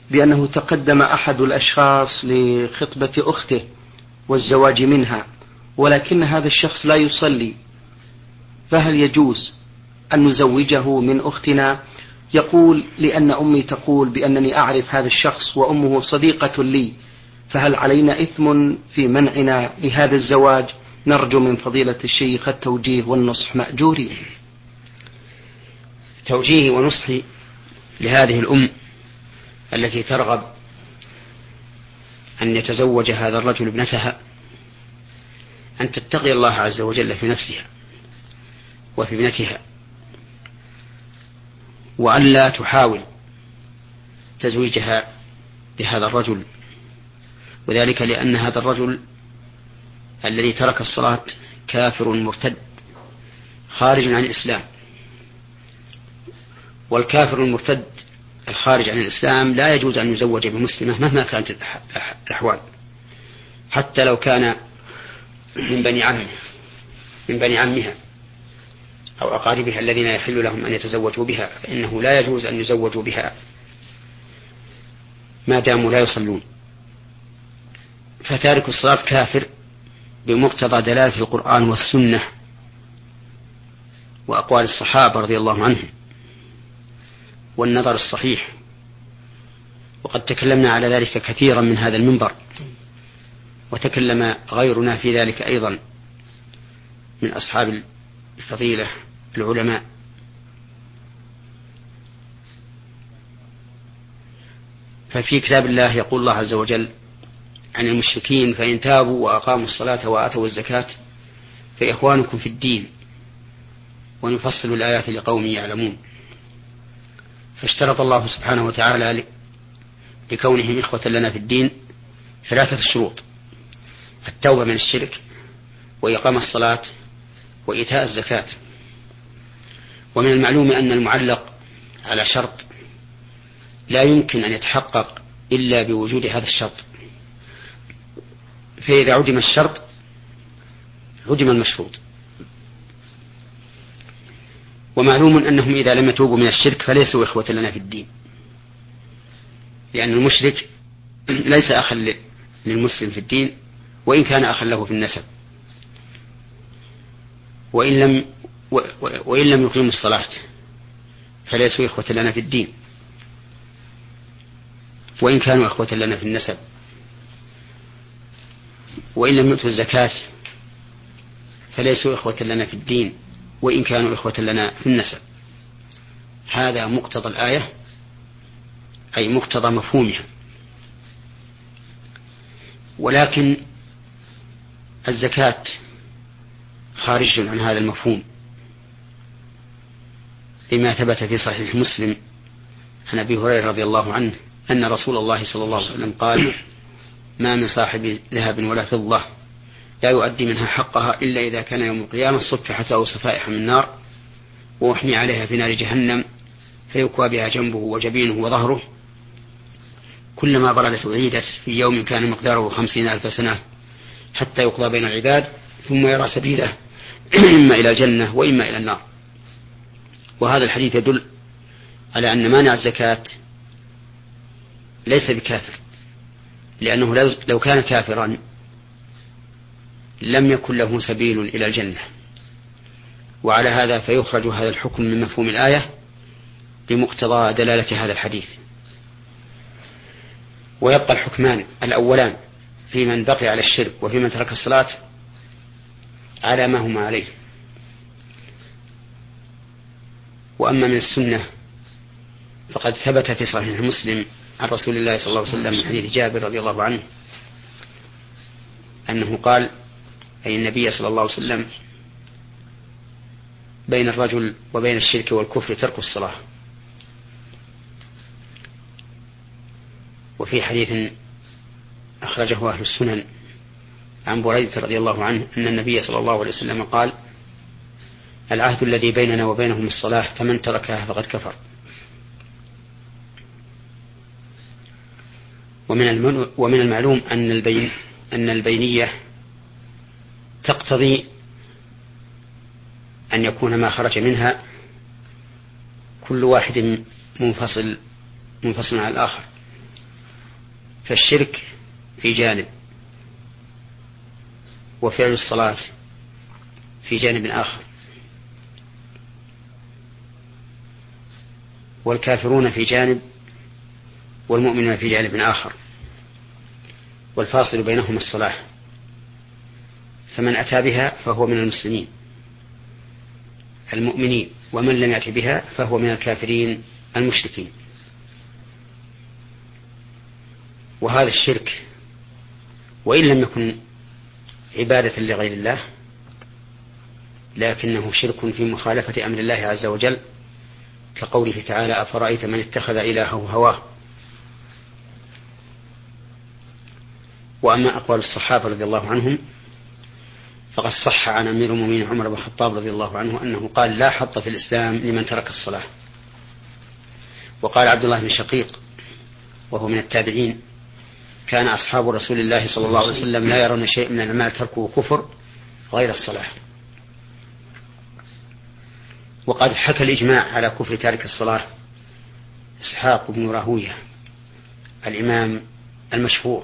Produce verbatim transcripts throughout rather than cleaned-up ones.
بأنه تقدم أحد الأشخاص لخطبة أخته والزواج منها، ولكن هذا الشخص لا يصلي، فهل يجوز أن نزوجه من أختنا؟ يقول لأن أمي تقول بأنني أعرف هذا الشخص وأمه صديقة لي، فهل علينا إثم في منعنا لهذا الزواج؟ نرجو من فضيلة الشيخ التوجيه والنصح مأجورين. توجيهي ونصحي لهذه الأم التي ترغب أن يتزوج هذا الرجل ابنتها أن تتقي الله عز وجل في نفسها وفي ابنتها، وأن لا تحاول تزويجها بهذا الرجل، وذلك لأن هذا الرجل الذي ترك الصلاة كافر مرتد خارج عن الإسلام، والكافر المرتد الخارج عن الإسلام لا يجوز أن يزوج بمسلمة مهما كانت الأحوال، حتى لو كان من بني عمه من بني عمها أو أقاربها الذين يحل لهم أن يتزوجوا بها، فإنه لا يجوز أن يزوجوا بها ما داموا لا يصلون. فتارك الصلاة كافر بمقتضى دلالة القرآن والسنة وأقوال الصحابة رضي الله عنهم والنظر الصحيح، وقد تكلمنا على ذلك كثيرا من هذا المنبر، وتكلم غيرنا في ذلك أيضا من أصحاب الفضيلة العلماء. ففي كتاب الله يقول الله عز وجل عن المشركين: فإن تابوا وأقاموا الصلاة وآتوا الزكاة فإخوانكم في الدين ونفصل الآيات لقوم يعلمون. فاشترط الله سبحانه وتعالى لكونهم إخوة لنا في الدين ثلاثة شروط: التوبة من الشرك، وإقام الصلاة، وإيتاء الزكاة. ومن المعلوم أن المعلق على شرط لا يمكن أن يتحقق إلا بوجود هذا الشرط، فإذا عدم الشرط عدم المشروط. ومعلوم أنهم إذا لم يتوبوا من الشرك فليسوا إخوة لنا في الدين، لأن المشرك ليس أخا للمسلم في الدين وإن كان أخا له في النسب، وإن لم وإن لم يقيموا الصلاة فليسوا إخوة لنا في الدين وإن كانوا إخوة لنا في النسب، وإن لم يؤتوا الزكاة فليسوا إخوة لنا في الدين وإن كانوا إخوة لنا في النسب. هذا مقتضى الآية، أي مقتضى مفهومها. ولكن الزكاة خارج عن هذا المفهوم، لما ثبت في صحيح مسلم عن أبي هريرة رضي الله عنه أن رسول الله صلى الله عليه وسلم قال: ما من صاحب ذهب ولا فضة لا يؤدي منها حقها إلا إذا كان يوم القيامة صفحت أو صفائح من نار وأحمي عليها في نار جهنم فيكوى بها جنبه وجبينه وظهره، كلما بردت أعيدت في يوم كان مقداره خمسين ألف سنة حتى يقضى بين العباد ثم يرى سبيله إما إلى الجنة وإما إلى النار. وهذا الحديث يدل على أن مانع الزكاة ليس بكافر، لأنه لو كان كافرا لم يكن له سبيل إلى الجنة. وعلى هذا فيخرج هذا الحكم من مفهوم الآية بمقتضى دلالة هذا الحديث. ويبقى الحكمان الأولان في من بقي على الشرك وفي من ترك الصلاة على ما هما عليه. وأما من السنة فقد ثبت في صحيح مسلم عن رسول الله صلى الله عليه وسلم من حديث جابر رضي الله عنه أنه قال، أي النبي صلى الله عليه وسلم: بين الرجل وبين الشرك والكفر ترك الصلاة. وفي حديث أخرجه أهل السنن عن بريدة رضي الله عنه أن النبي صلى الله عليه وسلم قال: العهد الذي بيننا وبينهم الصلاة فمن تركها فقد كفر. ومن المعلوم أن البين أن البينية تقتضي أن يكون ما خرج منها كل واحد منفصل منفصل عن الآخر، فالشرك في جانب، وفعل الصلاة في جانب آخر، والكافرون في جانب والمؤمنون في جانب آخر، والفاصل بينهما الصلاة. فمن أتى بها فهو من المسلمين المؤمنين، ومن لم يأت بها فهو من الكافرين المشركين. وهذا الشرك وإن لم يكن عبادة لغير الله لكنه شرك في مخالفة أمر الله عز وجل، كقوله تعالى: أفرأيت من اتخذ إلهه هواه. وأما أقوال الصحابة رضي الله عنهم فقد صح عن أمير المؤمنين عمر بن الخطاب رضي الله عنه أنه قال: لا حظ في الإسلام لمن ترك الصلاة. وقال عبد الله بن شقيق وهو من التابعين: كان أصحاب رسول الله صلى الله عليه وسلم لا يرون شيء من الأعمال تركه كفر غير الصلاة. وقد حكى الإجماع على كفر تارك الصلاة إسحاق بن راهوية الإمام المشهور.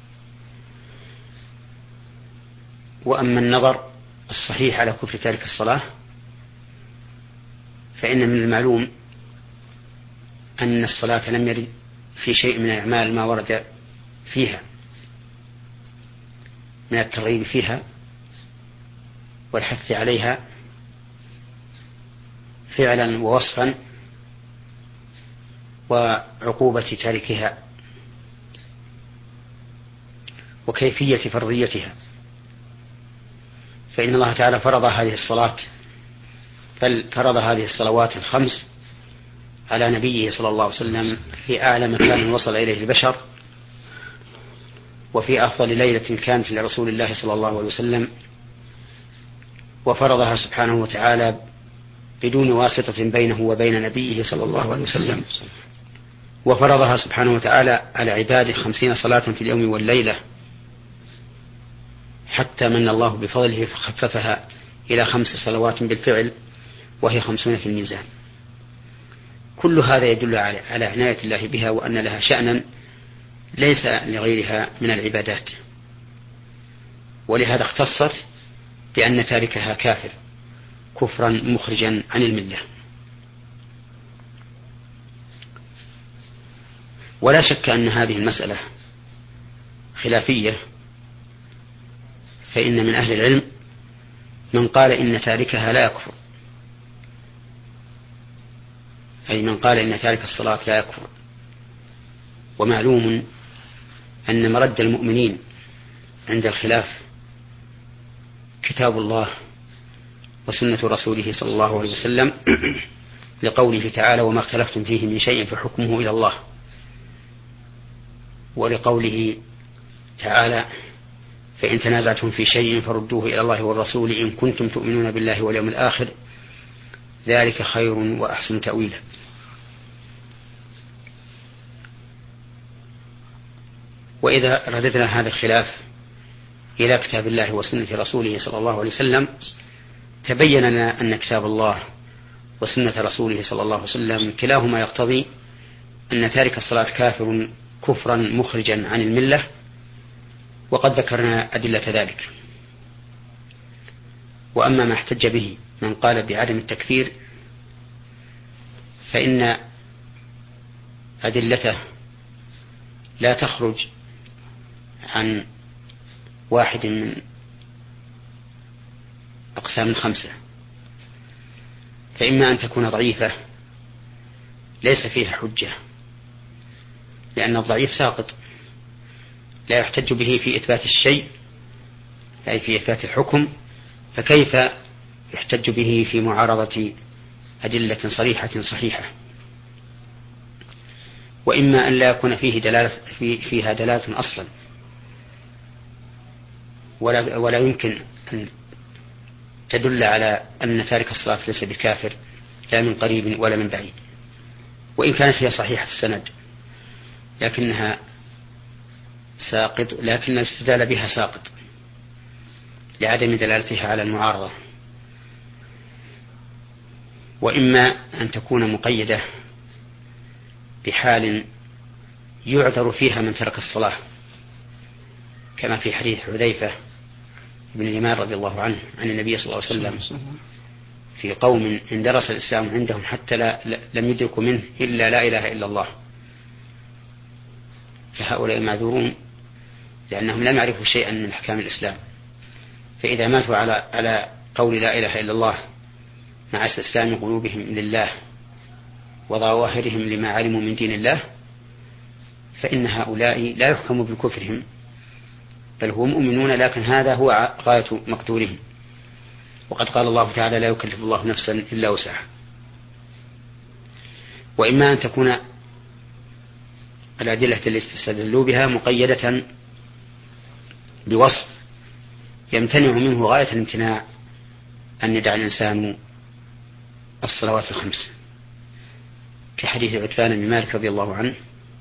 وأما النظر الصحيح على كفر تارك الصلاة فإن من المعلوم أن الصلاة لم يرد في شيء من الأعمال ما ورد فيها من الترغيب فيها والحث عليها فعلا ووصفا وعقوبة تاركها وكيفية فرضيتها. فإن الله تعالى فرض هذه الصلاة بل فرض هذه الصلوات الخمس على نبيه صلى الله عليه وسلم في أعلى مكان وصل إليه البشر، وفي أفضل ليلة كانت لرسول الله صلى الله عليه وسلم، وفرضها سبحانه وتعالى بدون واسطة بينه وبين نبيه صلى الله عليه وسلم، وفرضها سبحانه وتعالى على عباده خمسين صلاة في اليوم والليلة، حتى من الله بفضله فخففها إلى خمس صلوات بالفعل وهي خمسون في الميزان. كل هذا يدل على عناية الله بها وأن لها شأنا ليس لغيرها من العبادات، ولهذا اختصت بأن تاركها كافر كفرا مخرجا عن الملة. ولا شك أن هذه المسألة خلافية، فإن من أهل العلم من قال إن تاركها لا يكفر، أي من قال إن تارك الصلاة لا يكفر. ومعلوم أن مرد المؤمنين عند الخلاف كتاب الله وسنة رسوله صلى الله عليه وسلم، لقوله تعالى: وما اختلفتم فيه من شيء فحكمه إلى الله، ولقوله تعالى: فإن تنازعتم في شيء فردوه إلى الله والرسول إن كنتم تؤمنون بالله واليوم الآخر ذلك خير وأحسن تأويلا. وإذا رددنا هذا الخلاف إلى كتاب الله وسنة رسوله صلى الله عليه وسلم تبين لنا أن كتاب الله وسنة رسوله صلى الله عليه وسلم كلاهما يقتضي أن تارك الصلاة كافر كفرا مخرجا عن الملة، وقد ذكرنا أدلة ذلك. وأما ما احتج به من قال بعدم التكفير فإن أدلته لا تخرج عن واحد من أقسام خمسة، فإما أن تكون ضعيفة ليس فيها حجة، لأن الضعيف ساقط لا يحتج به في إثبات الشيء أي في إثبات الحكم، فكيف يحتج به في معارضة أدلة صريحة صحيحة. وإما أن لا يكون فيه دلالة في فيها دلالة أصلا، ولا, ولا يمكن أن تدل على أن تارك الصلاة ليس بكافر لا من قريب ولا من بعيد، وإن كانت هي صحيحة السند لكنها ساقط، لكن الاستدلال بها ساقط لعدم دلالتها على المعارضة. وإما أن تكون مقيدة بحال يعذر فيها من ترك الصلاة، كما في حديث حذيفة بن اليمان رضي الله عنه عن النبي صلى الله عليه وسلم في قوم اندرس الإسلام عندهم حتى لا لم يدركوا منه إلا لا إله إلا الله، فهؤلاء معذورون لأنهم لم يعرفوا شيئا من أحكام الإسلام، فإذا ماتوا على على قول لا إله إلا الله مع استسلام قلوبهم لله وظواهرهم لما علموا من دين الله، فإن هؤلاء لا يحكم بكفرهم، بل هم مؤمنون، لكن هذا هو غاية مقدورهم. وقد قال الله تعالى: لا يكلف الله نفسا إلا وسعها. وإما أن تكون الأدلة التي استدلوا بها مقيدة بوصف يمتنع منه غاية الامتناع أن يدع الإنسان الصلوات الخمس، كحديث عتبان بن مالك رضي الله عنه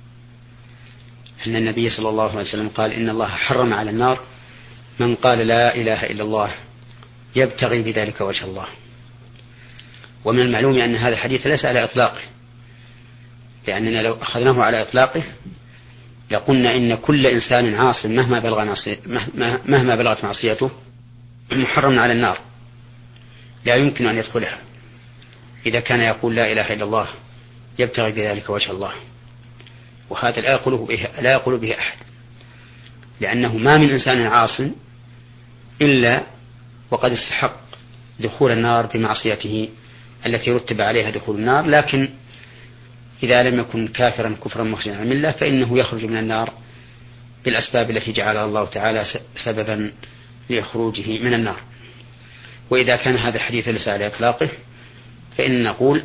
أن النبي صلى الله عليه وسلم قال: إن الله حرم على النار من قال لا إله إلا الله يبتغي بذلك وجه الله. ومن المعلوم أن هذا الحديث ليس على إطلاقه، لأننا لو أخذناه على إطلاقه لقلنا إن كل إنسان عاص مهما بلغ مهما بلغت معصيته محرم على النار، لا يمكن أن يدخلها إذا كان يقول لا إله إلا الله يبتغي بذلك وجه الله. وهذا لا يقوله به, لا يقول به أحد، لأنه ما من إنسان عاص إلا وقد استحق دخول النار بمعصيته التي رتب عليها دخول النار، لكن إذا لم يكن كافرا كفرا مخرجا عن الملة فإنه يخرج من النار بالأسباب التي جعلها الله تعالى سببا لإخروجه من النار. وإذا كان هذا الحديث ليس على إطلاقه فإن نقول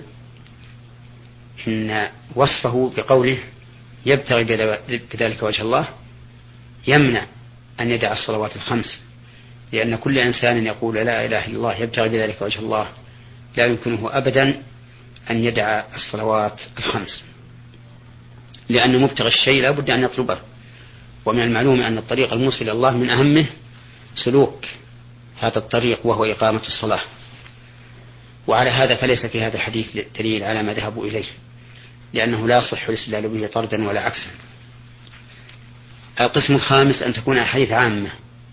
إن وصفه بقوله يبتغي بذلك وجه الله يمنع أن يدع الصلوات الخمس، لأن كل إنسان يقول لا إله إلا الله يبتغي بذلك وجه الله لا يمكنه أبدا أن يدع الصلوات الخمس، لأن مبتغى الشيء لا بد أن يطلبه. ومن المعلوم أن الطريق الموصل إلى الله من أهمه سلوك هذا الطريق وهو إقامة الصلاة. وعلى هذا فليس في هذا الحديث دليل على ما ذهبوا إليه، لأنه لا يصح الاستدلال به طردا ولا عكسا. القسم الخامس أن تكون أحاديث عامة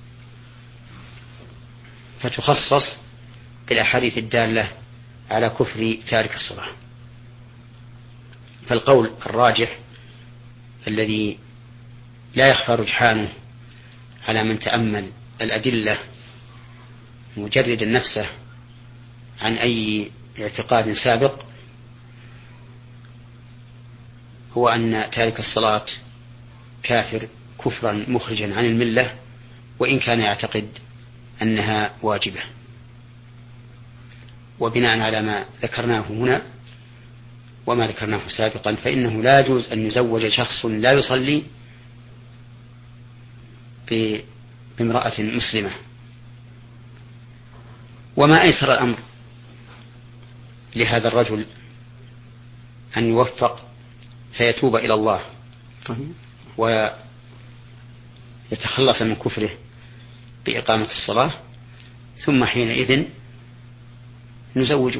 فتخصص بالأحاديث الدالة على كفر تارك الصلاة. فالقول الراجح الذي لا يخفى رجحانه على من تأمل الأدلة مجرد نفسه عن أي اعتقاد سابق هو أن تارك الصلاة كافر كفرا مخرجا عن الملة، وإن كان يعتقد أنها واجبة. وبناء على ما ذكرناه هنا وما ذكرناه سابقا فإنه لا يجوز أن يزوج شخص لا يصلي بامرأة مسلمة. وما أيسر الأمر لهذا الرجل أن يوفق فيتوب إلى الله ويتخلص من كفره بإقامة الصلاة، ثم حينئذ نزوجه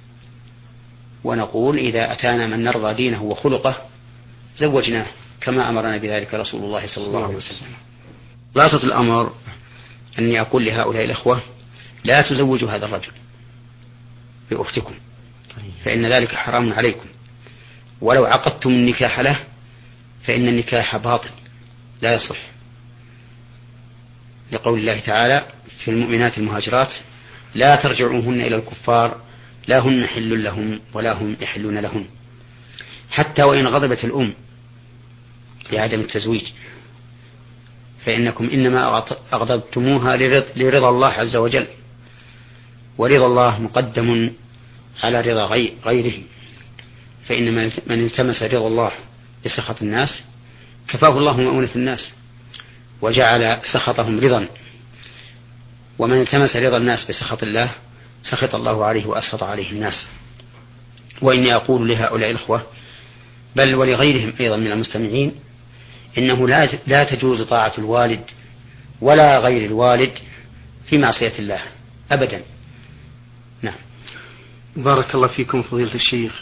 ونقول إذا أتانا من نرضى دينه وخلقه زوجناه، كما أمرنا بذلك رسول الله صلى الله عليه وسلم. خلاصة الأمر أني أقول لهؤلاء الأخوة لا تزوجوا هذا الرجل بأختكم، فإن ذلك حرام عليكم، ولو عقدتم النكاح له فإن النكاح باطل لا يصح، لقول الله تعالى في المؤمنات المهاجرات لا ترجعوهن إلى الكفار لا هن حل لهم ولا هم يحلون لهم، حتى وإن غضبت الأم بعدم التزويج فإنكم إنما أغضبتموها لرضا الله عز وجل، ورضا الله مقدم على رضا غيره، فإن من التمس رضا الله بسخط الناس كفاه الله مؤونة الناس وجعل سخطهم رضا، ومن التمس رضا الناس بسخط الله سخط الله عليه وأسخط عليه الناس. وإني أقول لهؤلاء الأخوة بل ولغيرهم أيضا من المستمعين إنه لا لا تجوز طاعة الوالد ولا غير الوالد في معصية الله أبدا. نعم. بارك الله فيكم فضيلة الشيخ.